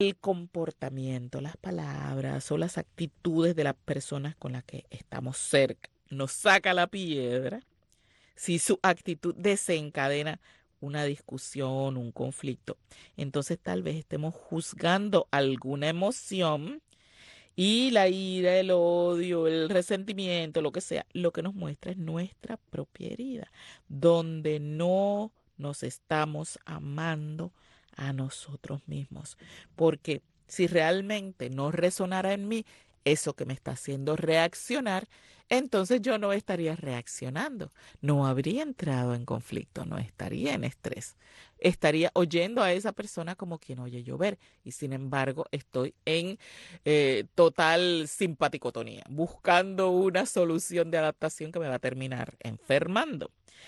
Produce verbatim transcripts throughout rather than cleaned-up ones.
el comportamiento, las palabras o las actitudes de las personas con las que estamos cerca nos saca la piedra, si su actitud desencadena una discusión, un conflicto, entonces tal vez estemos juzgando alguna emoción y la ira, el odio, el resentimiento, lo que sea, lo que nos muestra es nuestra propia herida, donde no nos estamos amando a nosotros mismos. Porque si realmente no resonara en mí eso que me está haciendo reaccionar, entonces yo no estaría reaccionando, no habría entrado en conflicto, no estaría en estrés. Estaría oyendo a esa persona como quien oye llover y sin embargo estoy en eh, total simpaticotonía, buscando una solución de adaptación que me va a terminar enfermando.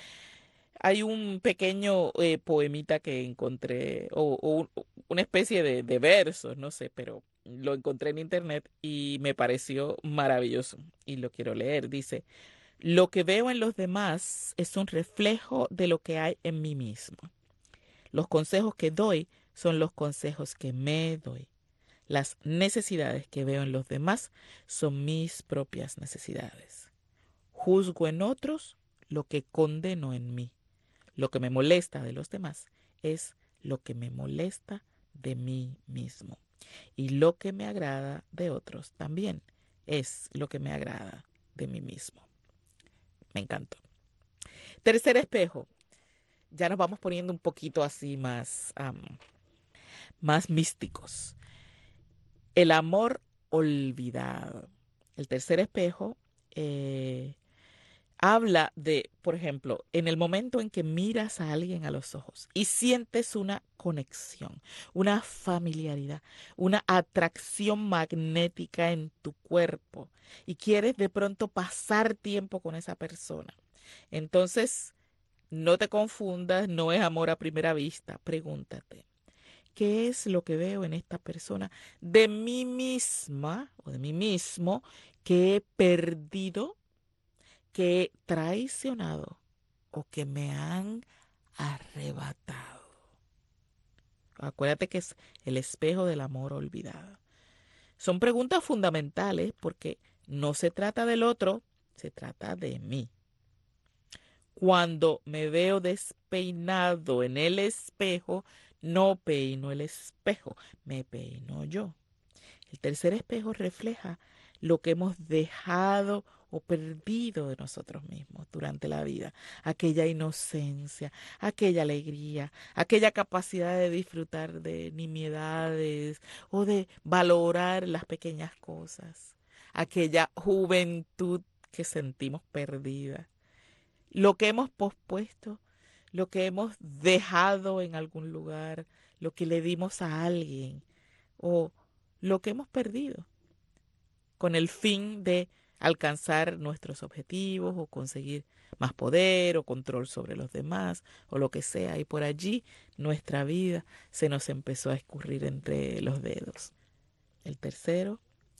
Hay un pequeño eh, poemita que encontré, o, o un- una especie de, de versos, no sé, pero lo encontré en internet y me pareció maravilloso y lo quiero leer. Dice, lo que veo en los demás es un reflejo de lo que hay en mí mismo. Los consejos que doy son los consejos que me doy. Las necesidades que veo en los demás son mis propias necesidades. Juzgo en otros lo que condeno en mí. Lo que me molesta de los demás es lo que me molesta de mí mismo. Y lo que me agrada de otros también es lo que me agrada de mí mismo. Me encantó. Tercer espejo. Ya nos vamos poniendo un poquito así más, um, más místicos. El amor olvidado. El tercer espejo eh, habla de, por ejemplo, en el momento en que miras a alguien a los ojos y sientes una conexión, una familiaridad, una atracción magnética en tu cuerpo y quieres de pronto pasar tiempo con esa persona. Entonces, no te confundas, no es amor a primera vista. Pregúntate, ¿qué es lo que veo en esta persona de mí misma o de mí mismo que he perdido, que he traicionado o que me han arrebatado? Acuérdate que es el espejo del amor olvidado. Son preguntas fundamentales porque no se trata del otro, se trata de mí. Cuando me veo despeinado en el espejo, no peino el espejo, me peino yo. El tercer espejo refleja lo que hemos dejado o perdido de nosotros mismos durante la vida. Aquella inocencia, aquella alegría, aquella capacidad de disfrutar de nimiedades o de valorar las pequeñas cosas. Aquella juventud que sentimos perdida. Lo que hemos pospuesto, lo que hemos dejado en algún lugar, lo que le dimos a alguien o lo que hemos perdido con el fin de alcanzar nuestros objetivos o conseguir más poder o control sobre los demás o lo que sea. Y por allí nuestra vida se nos empezó a escurrir entre los dedos. El tercero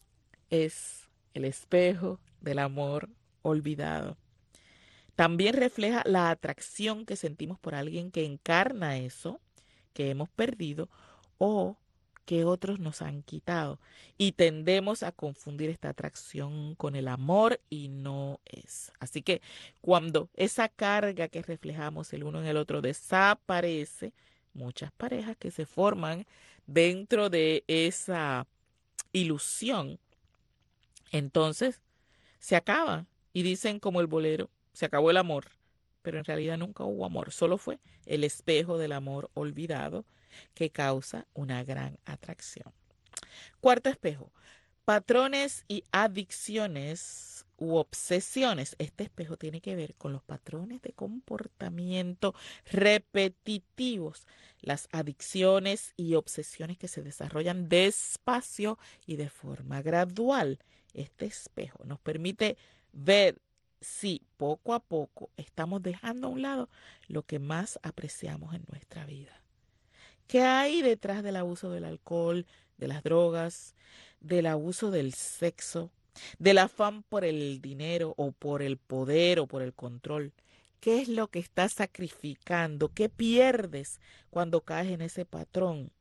es el espejo del amor olvidado. También refleja la atracción que sentimos por alguien que encarna eso que hemos perdido o que otros nos han quitado. Y tendemos a confundir esta atracción con el amor y no es. Así que cuando esa carga que reflejamos el uno en el otro desaparece, muchas parejas que se forman dentro de esa ilusión, entonces se acaban y dicen como el bolero, se acabó el amor, pero en realidad nunca hubo amor, solo fue el espejo del amor olvidado que causa una gran atracción. Cuarto espejo, patrones y adicciones u obsesiones. Este espejo tiene que ver con los patrones de comportamiento repetitivos, las adicciones y obsesiones que se desarrollan despacio y de forma gradual. Este espejo nos permite ver si poco a poco estamos dejando a un lado lo que más apreciamos en nuestra vida. ¿Qué hay detrás del abuso del alcohol, de las drogas, del abuso del sexo, del afán por el dinero o por el poder o por el control? ¿Qué es lo que estás sacrificando? ¿Qué pierdes cuando caes en ese patrón?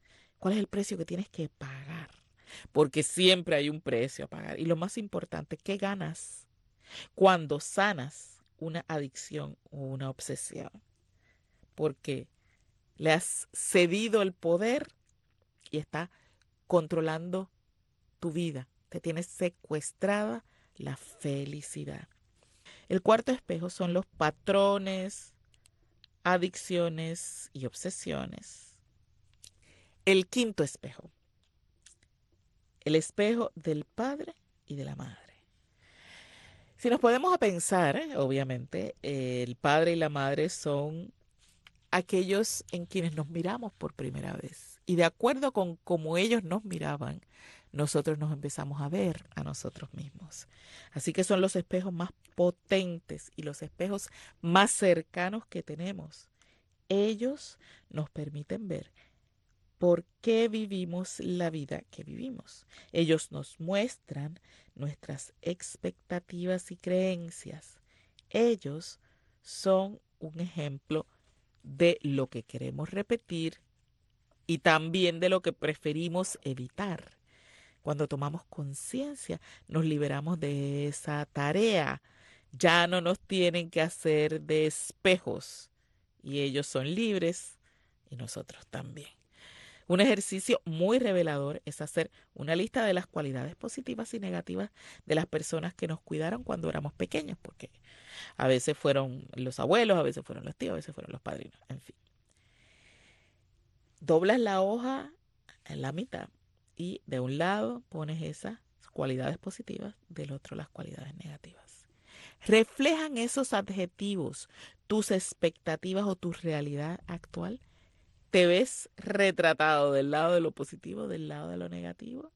¿Cuál es el precio que tienes que pagar? Porque siempre hay un precio a pagar. Y lo más importante, ¿qué ganas cuando sanas una adicción o una obsesión? Porque le has cedido el poder y está controlando tu vida. Te tienes secuestrada la felicidad. El cuarto espejo son los patrones, adicciones y obsesiones. El quinto espejo, el espejo del padre y de la madre. Si nos podemos a pensar, eh, obviamente, eh, el padre y la madre son aquellos en quienes nos miramos por primera vez. Y de acuerdo con cómo ellos nos miraban, nosotros nos empezamos a ver a nosotros mismos. Así que son los espejos más potentes y los espejos más cercanos que tenemos. Ellos nos permiten ver por qué vivimos la vida que vivimos. Ellos nos muestran nuestras expectativas y creencias. Ellos son un ejemplo de lo que queremos repetir y también de lo que preferimos evitar. Cuando tomamos conciencia, nos liberamos de esa tarea. Ya no nos tienen que hacer de espejos y ellos son libres y nosotros también. Un ejercicio muy revelador es hacer una lista de las cualidades positivas y negativas de las personas que nos cuidaron cuando éramos pequeños, porque a veces fueron los abuelos, a veces fueron los tíos, a veces fueron los padrinos, en fin. Doblas la hoja en la mitad y de un lado pones esas cualidades positivas, del otro las cualidades negativas. ¿Reflejan esos adjetivos tus expectativas o tu realidad actual? ¿Te ves retratado del lado de lo positivo, del lado de lo negativo?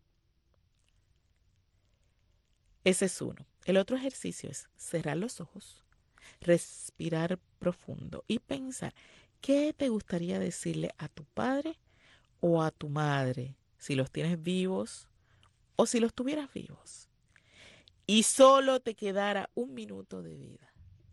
Ese es uno. El otro ejercicio es cerrar los ojos, respirar profundo y pensar qué te gustaría decirle a tu padre o a tu madre, si los tienes vivos o si los tuvieras vivos. Y solo te quedara un minuto de vida.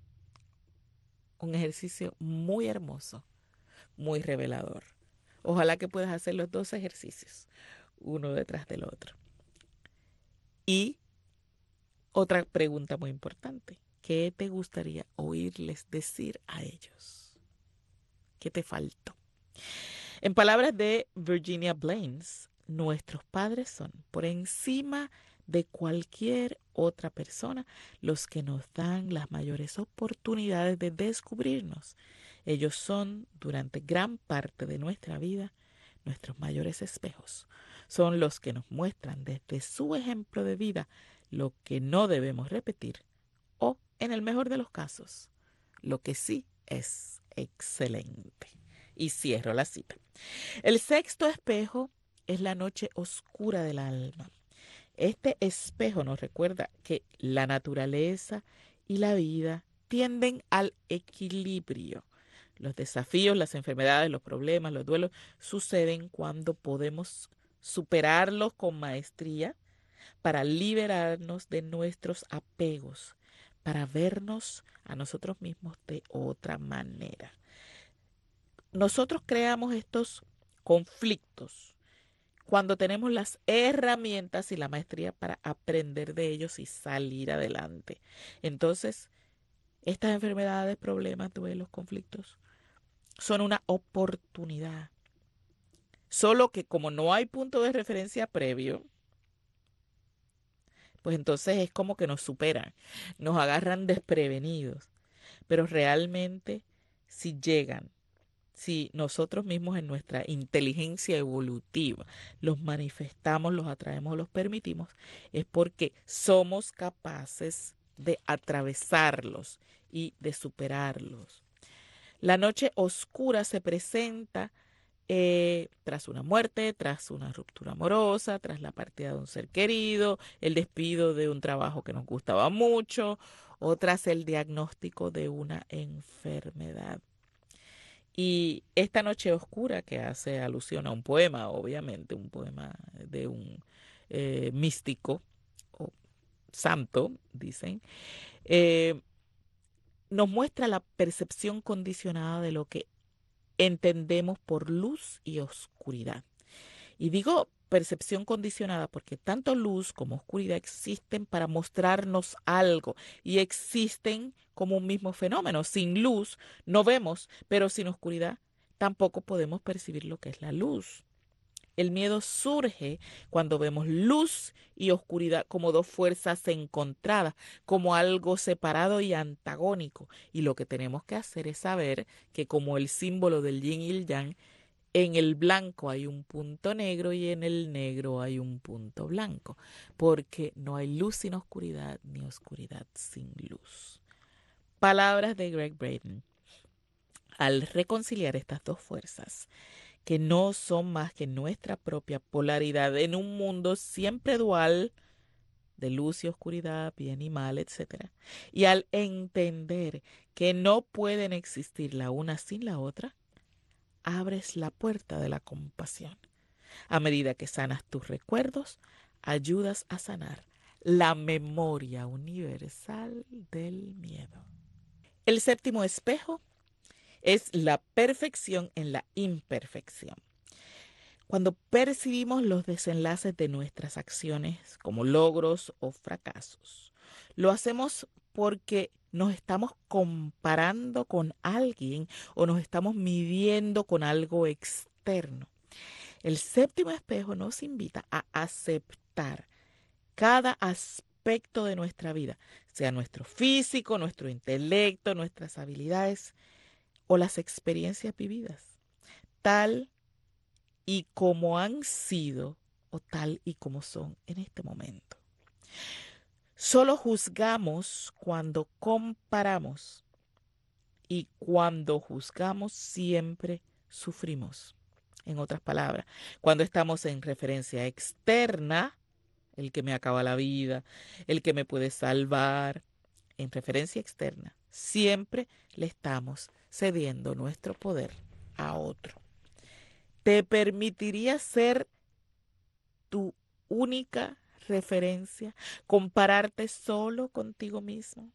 Un ejercicio muy hermoso, muy revelador. Ojalá que puedas hacer los dos ejercicios, uno detrás del otro. Y otra pregunta muy importante, ¿qué te gustaría oírles decir a ellos? ¿Qué te faltó? En palabras de Virginia Blaines, nuestros padres son, por encima de cualquier otra persona, los que nos dan las mayores oportunidades de descubrirnos. Ellos son, durante gran parte de nuestra vida, nuestros mayores espejos. Son los que nos muestran desde su ejemplo de vida lo que no debemos repetir o, en el mejor de los casos, lo que sí es excelente. Y cierro la cita. El sexto espejo es la noche oscura del alma. Este espejo nos recuerda que la naturaleza y la vida tienden al equilibrio. Los desafíos, las enfermedades, los problemas, los duelos suceden cuando podemos superarlos con maestría para liberarnos de nuestros apegos, para vernos a nosotros mismos de otra manera. Nosotros creamos estos conflictos cuando tenemos las herramientas y la maestría para aprender de ellos y salir adelante. Entonces, estas enfermedades, problemas, duelos, conflictos, son una oportunidad. Solo que como no hay punto de referencia previo, pues entonces es como que nos superan, nos agarran desprevenidos. Pero realmente, si llegan, si nosotros mismos en nuestra inteligencia evolutiva los manifestamos, los atraemos, los permitimos, es porque somos capaces de atravesarlos y de superarlos. La noche oscura se presenta eh, tras una muerte, tras una ruptura amorosa, tras la partida de un ser querido, el despido de un trabajo que nos gustaba mucho o tras el diagnóstico de una enfermedad. Y esta noche oscura, que hace alusión a un poema, obviamente, un poema de un eh, místico o santo, dicen, eh, nos muestra la percepción condicionada de lo que entendemos por luz y oscuridad. Y digo percepción condicionada porque tanto luz como oscuridad existen para mostrarnos algo y existen como un mismo fenómeno. Sin luz no vemos, pero sin oscuridad tampoco podemos percibir lo que es la luz. El miedo surge cuando vemos luz y oscuridad como dos fuerzas encontradas, como algo separado y antagónico. Y lo que tenemos que hacer es saber que como el símbolo del yin y el yang, en el blanco hay un punto negro y en el negro hay un punto blanco, porque no hay luz sin oscuridad ni oscuridad sin luz. Palabras de Gregg Braden. Al reconciliar estas dos fuerzas, que no son más que nuestra propia polaridad en un mundo siempre dual de luz y oscuridad, bien y mal, etcétera, y al entender que no pueden existir la una sin la otra, abres la puerta de la compasión. A medida que sanas tus recuerdos, ayudas a sanar la memoria universal del miedo. El séptimo espejo es la perfección en la imperfección. Cuando percibimos los desenlaces de nuestras acciones como logros o fracasos, lo hacemos porque nos estamos comparando con alguien o nos estamos midiendo con algo externo. El séptimo espejo nos invita a aceptar cada aspecto de nuestra vida, sea nuestro físico, nuestro intelecto, nuestras habilidades o las experiencias vividas, tal y como han sido o tal y como son en este momento. Solo juzgamos cuando comparamos y cuando juzgamos siempre sufrimos. En otras palabras, cuando estamos en referencia externa, el que me acaba la vida, el que me puede salvar, en referencia externa, siempre le estamos cediendo nuestro poder a otro. ¿Te permitiría ser tu única referencia, compararte solo contigo mismo?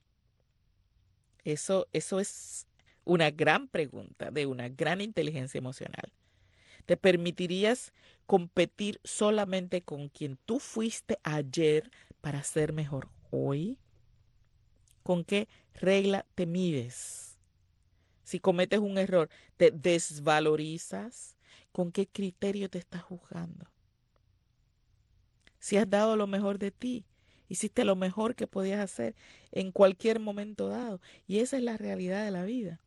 Eso, eso es una gran pregunta de una gran inteligencia emocional. ¿Te permitirías competir solamente con quien tú fuiste ayer para ser mejor hoy? ¿Con qué regla te mides? Si cometes un error, ¿te desvalorizas? ¿Con qué criterio te estás juzgando? Si has dado lo mejor de ti, hiciste lo mejor que podías hacer en cualquier momento dado. Y esa es la realidad de la vida.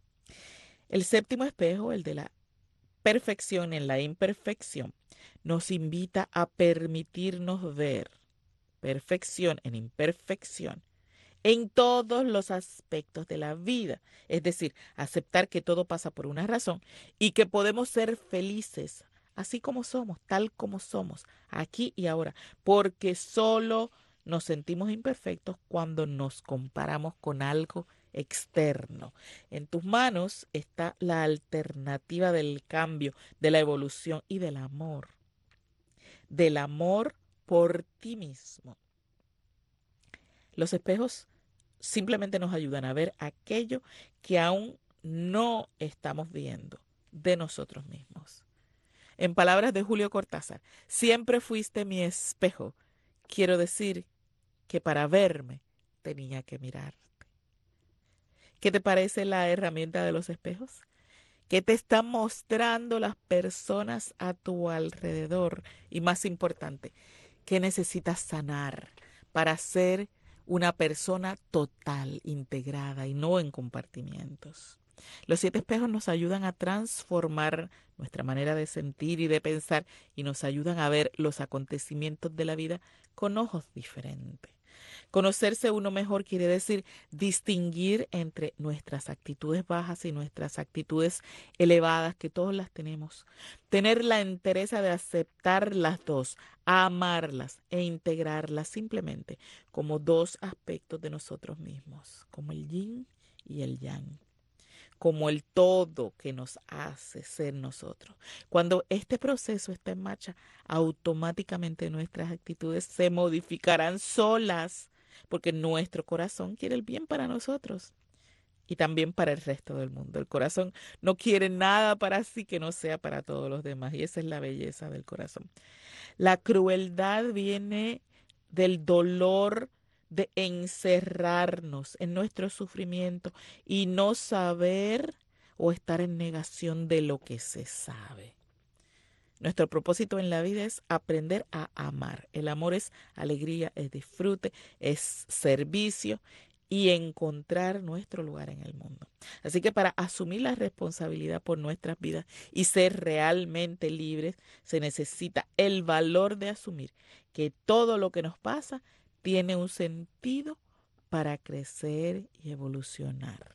El séptimo espejo, el de la perfección en la imperfección, nos invita a permitirnos ver perfección en imperfección en todos los aspectos de la vida. Es decir, aceptar que todo pasa por una razón y que podemos ser felices así como somos, tal como somos, aquí y ahora, porque solo nos sentimos imperfectos cuando nos comparamos con algo externo. En tus manos está la alternativa del cambio, de la evolución y del amor. Del amor por ti mismo. Los espejos simplemente nos ayudan a ver aquello que aún no estamos viendo de nosotros mismos. En palabras de Julio Cortázar, siempre fuiste mi espejo. Quiero decir que para verme tenía que mirarte. ¿Qué te parece la herramienta de los espejos? ¿Qué te están mostrando las personas a tu alrededor? Y más importante, ¿qué necesitas sanar para ser una persona total, integrada y no en compartimientos? Los siete espejos nos ayudan a transformar nuestra manera de sentir y de pensar y nos ayudan a ver los acontecimientos de la vida con ojos diferentes. Conocerse uno mejor quiere decir distinguir entre nuestras actitudes bajas y nuestras actitudes elevadas, que todos las tenemos. Tener la entereza de aceptar las dos, amarlas e integrarlas simplemente como dos aspectos de nosotros mismos, como el yin y el yang, como el todo que nos hace ser nosotros. Cuando este proceso está en marcha, automáticamente nuestras actitudes se modificarán solas, porque nuestro corazón quiere el bien para nosotros. y también para el resto del mundo. El corazón no quiere nada para sí que no sea para todos los demás, y esa es la belleza del corazón. La crueldad viene del dolor de encerrarnos en nuestro sufrimiento y no saber o estar en negación de lo que se sabe. Nuestro propósito en la vida es aprender a amar. El amor es alegría, es disfrute, es servicio y encontrar nuestro lugar en el mundo. Así que para asumir la responsabilidad por nuestras vidas y ser realmente libres, se necesita el valor de asumir que todo lo que nos pasa tiene un sentido para crecer y evolucionar.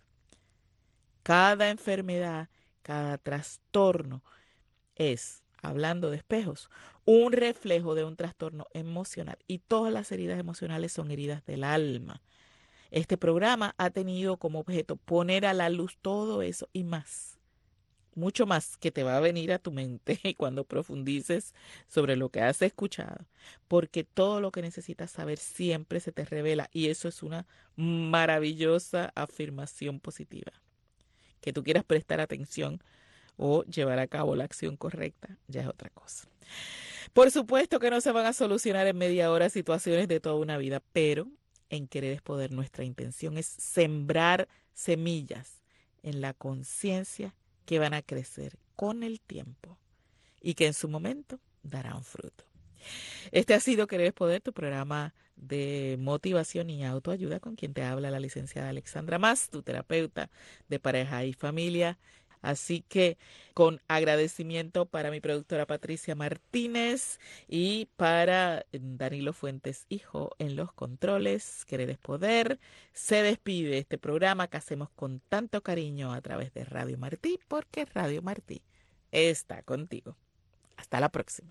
Cada enfermedad, cada trastorno es, hablando de espejos, un reflejo de un trastorno emocional, y todas las heridas emocionales son heridas del alma. Este programa ha tenido como objeto poner a la luz todo eso y más, mucho más, que te va a venir a tu mente cuando profundices sobre lo que has escuchado, porque todo lo que necesitas saber siempre se te revela, y eso es una maravillosa afirmación positiva. Que tú quieras prestar atención o llevar a cabo la acción correcta ya es otra cosa. Por supuesto que no se van a solucionar en media hora situaciones de toda una vida, pero en Querer es Poder nuestra intención es sembrar semillas en la conciencia que van a crecer con el tiempo y que en su momento darán fruto. Este ha sido Querer es Poder, tu programa de motivación y autoayuda, con quien te habla la licenciada Alexandra Mas, tu terapeuta de pareja y familia. Así que con agradecimiento para mi productora Patricia Martínez y para Danilo Fuentes Hijo en los controles, Querer es Poder, se despide este programa que hacemos con tanto cariño a través de Radio Martí, porque Radio Martí está contigo. Hasta la próxima.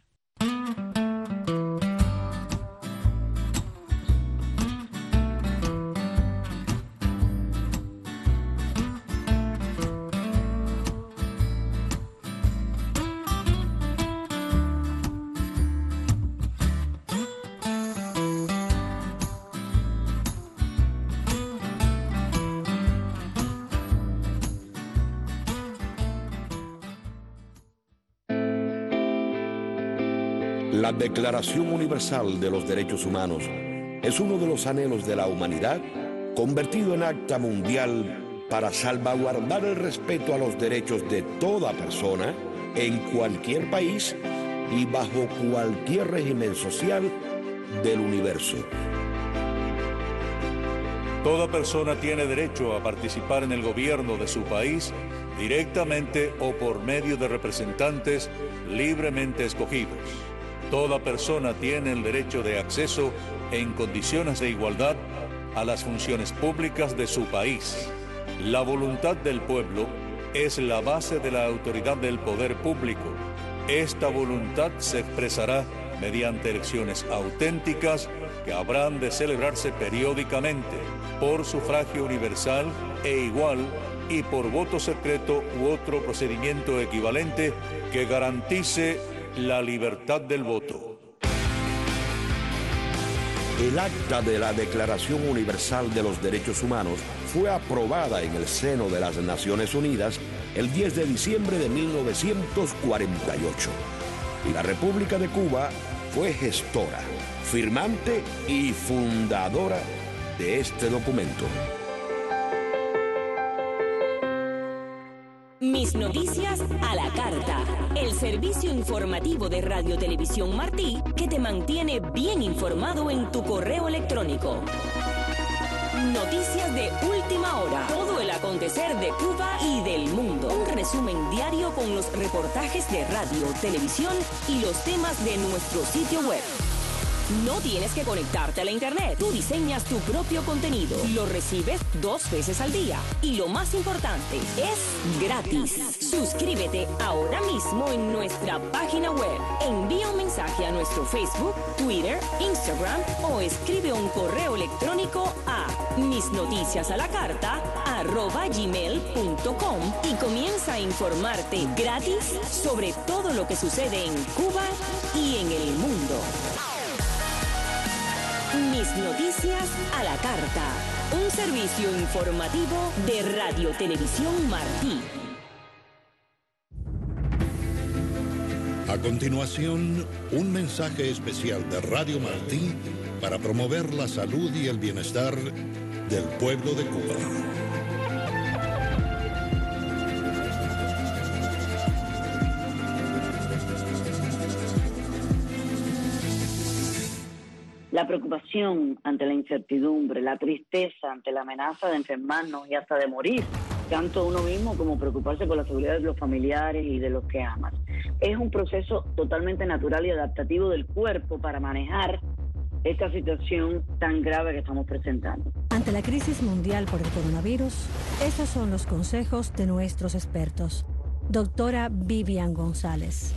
La Declaración Universal de los Derechos Humanos es uno de los anhelos de la humanidad convertido en acta mundial para salvaguardar el respeto a los derechos de toda persona en cualquier país y bajo cualquier régimen social del universo. Toda persona tiene derecho a participar en el gobierno de su país directamente o por medio de representantes libremente escogidos. Toda persona tiene el derecho de acceso en condiciones de igualdad a las funciones públicas de su país. La voluntad del pueblo es la base de la autoridad del poder público. Esta voluntad se expresará mediante elecciones auténticas que habrán de celebrarse periódicamente por sufragio universal e igual y por voto secreto u otro procedimiento equivalente que garantice la libertad del voto. El acta de la Declaración Universal de los Derechos Humanos fue aprobada en el seno de las Naciones Unidas el diez de diciembre de mil novecientos cuarenta y ocho. Y la República de Cuba fue gestora, firmante y fundadora de este documento. Mis noticias a la carta. El servicio informativo de Radio Televisión Martí que te mantiene bien informado en tu correo electrónico. Noticias de última hora. Todo el acontecer de Cuba y del mundo. Un resumen diario con los reportajes de radio, televisión y los temas de nuestro sitio web. No tienes que conectarte a la internet. Tú diseñas tu propio contenido. Lo recibes dos veces al día. Y lo más importante, es gratis. Suscríbete ahora mismo en nuestra página web. Envía un mensaje a nuestro Facebook, Twitter, Instagram o escribe un correo electrónico a misnoticiasalacarta arroba gmail punto com y comienza a informarte gratis sobre todo lo que sucede en Cuba y en el mundo. Mis noticias a la carta. Un servicio informativo de Radio Televisión Martí. A continuación, un mensaje especial de Radio Martí para promover la salud y el bienestar del pueblo de Cuba. La preocupación ante la incertidumbre, la tristeza ante la amenaza de enfermarnos y hasta de morir, tanto uno mismo como preocuparse por la seguridad de los familiares y de los que aman. Es un proceso totalmente natural y adaptativo del cuerpo para manejar esta situación tan grave que estamos presentando. Ante la crisis mundial por el coronavirus, estos son los consejos de nuestros expertos. Doctora Vivian González.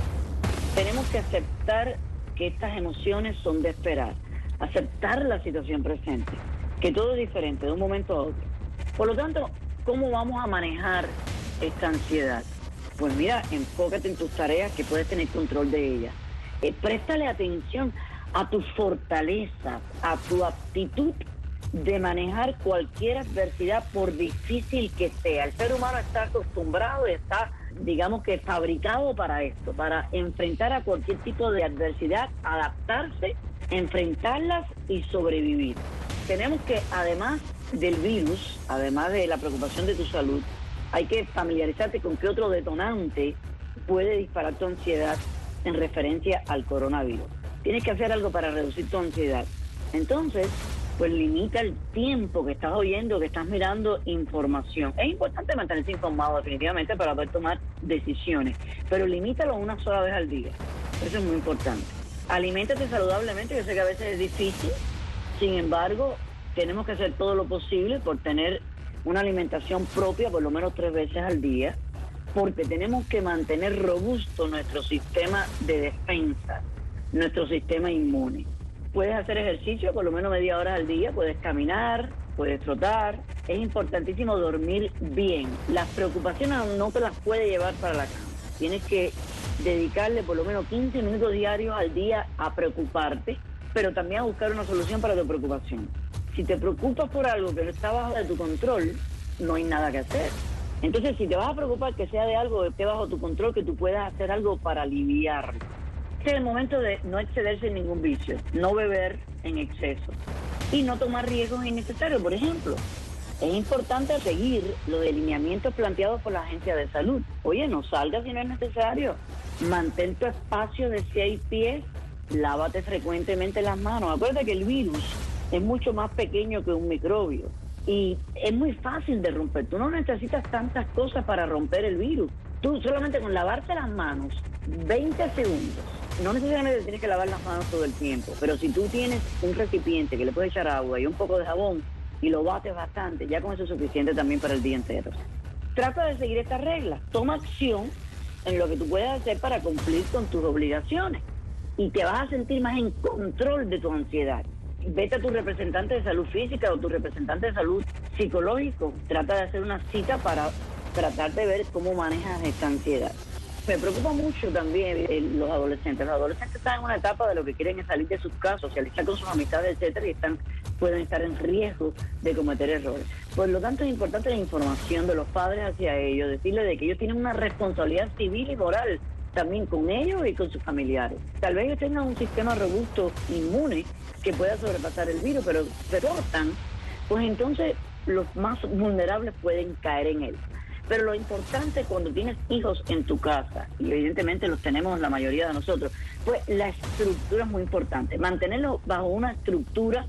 Tenemos que aceptar que estas emociones son de esperar, aceptar la situación presente, que todo es diferente de un momento a otro. Por lo tanto, ¿cómo vamos a manejar esta ansiedad? Pues mira, enfócate en tus tareas que puedes tener control de ellas. Eh, préstale atención a tu fortaleza, a tu aptitud de manejar cualquier adversidad por difícil que sea. El ser humano está acostumbrado y está, digamos que fabricado para esto, para enfrentar a cualquier tipo de adversidad, adaptarse, enfrentarlas y sobrevivir. Tenemos que, además del virus, además de la preocupación de tu salud, hay que familiarizarte con qué otro detonante puede disparar tu ansiedad en referencia al coronavirus. Tienes que hacer algo para reducir tu ansiedad. Entonces, pues limita el tiempo que estás oyendo, que estás mirando información. Es importante mantenerse informado definitivamente para poder tomar decisiones, pero limítalo una sola vez al día. Eso es muy importante. Aliméntate saludablemente, yo sé que a veces es difícil, sin embargo, tenemos que hacer todo lo posible por tener una alimentación propia por lo menos tres veces al día, porque tenemos que mantener robusto nuestro sistema de defensa, nuestro sistema inmune. Puedes hacer ejercicio por lo menos media hora al día, puedes caminar, puedes trotar. Es importantísimo dormir bien. Las preocupaciones no te las puedes llevar para la cama. Tienes que dedicarle por lo menos quince minutos diarios al día a preocuparte, pero también a buscar una solución para tu preocupación. Si te preocupas por algo que no está bajo de tu control, no hay nada que hacer. Entonces, si te vas a preocupar, que sea de algo que esté bajo tu control, que tú puedas hacer algo para aliviarlo. Este es el momento de no excederse en ningún vicio, no beber en exceso y no tomar riesgos innecesarios. Por ejemplo, es importante seguir los lineamientos planteados por la Agencia de Salud. Oye, no salgas si no es necesario. Mantén tu espacio de seis pies, lávate frecuentemente las manos. Acuérdate que el virus es mucho más pequeño que un microbio y es muy fácil de romper. Tú no necesitas tantas cosas para romper el virus. Tú solamente con lavarte las manos veinte segundos, no necesariamente tienes que lavar las manos todo el tiempo, pero si tú tienes un recipiente que le puedes echar agua y un poco de jabón y lo bates bastante, ya con eso es suficiente también para el día entero. Trata de seguir estas reglas, toma acción en lo que tú puedes hacer para cumplir con tus obligaciones y te vas a sentir más en control de tu ansiedad. Vete a tu representante de salud física o tu representante de salud psicológico, trata de hacer una cita para tratar de ver cómo manejas esta ansiedad. Me preocupa mucho también eh, los adolescentes. Los adolescentes están en una etapa de lo que quieren es salir de sus casas, socializar con sus amistades, etcétera, y están, pueden estar en riesgo de cometer errores. Por lo tanto, es importante la información de los padres hacia ellos, decirles de que ellos tienen una responsabilidad civil y moral también con ellos y con sus familiares. Tal vez ellos tengan un sistema robusto, inmune, que pueda sobrepasar el virus, pero se cortan, pues entonces los más vulnerables pueden caer en él. Pero lo importante cuando tienes hijos en tu casa, y evidentemente los tenemos la mayoría de nosotros, pues la estructura es muy importante. Mantenerlos bajo una estructura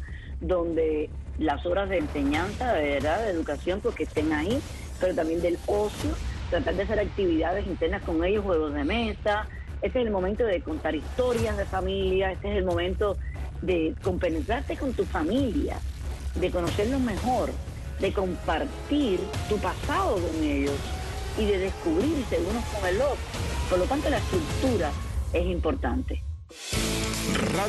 donde las horas de enseñanza, de verdad, de educación, pues que estén ahí, pero también del ocio, tratar de hacer actividades internas con ellos, juegos de mesa. Este es el momento de contar historias de familia, este es el momento de compenetrarte con tu familia, de conocerlos mejor, de compartir tu pasado con ellos y de descubrirse unos con el otro. Por lo tanto, la estructura es importante.